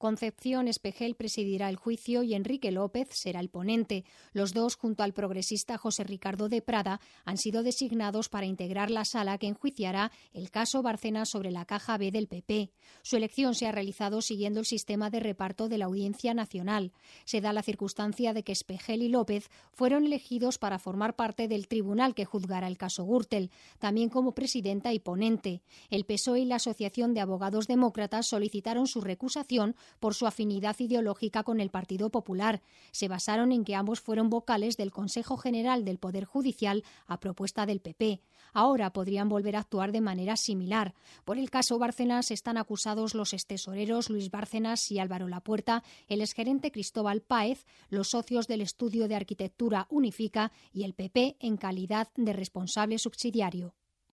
Concepción Espejel presidirá el juicio y Enrique López será el ponente. Los dos, junto al progresista José Ricardo de Prada, han sido designados para integrar la sala que enjuiciará el caso Bárcenas sobre la caja B del PP. Su elección se ha realizado siguiendo el sistema de reparto de la Audiencia Nacional. Se da la circunstancia de que Espejel y López fueron elegidos para formar parte del tribunal que juzgará el caso Gürtel, también como presidenta y ponente. El PSOE y la Asociación de Abogados Demócratas solicitaron su recusación por su afinidad ideológica con el Partido Popular. Se basaron en que ambos fueron vocales del Consejo General del Poder Judicial a propuesta del PP. Ahora podrían volver a actuar de manera similar. Por el caso Bárcenas están acusados los extesoreros Luis Bárcenas y Álvaro Lapuerta, el exgerente Cristóbal Páez, los socios del estudio de arquitectura Unifica y el PP en calidad de responsable subsidiario.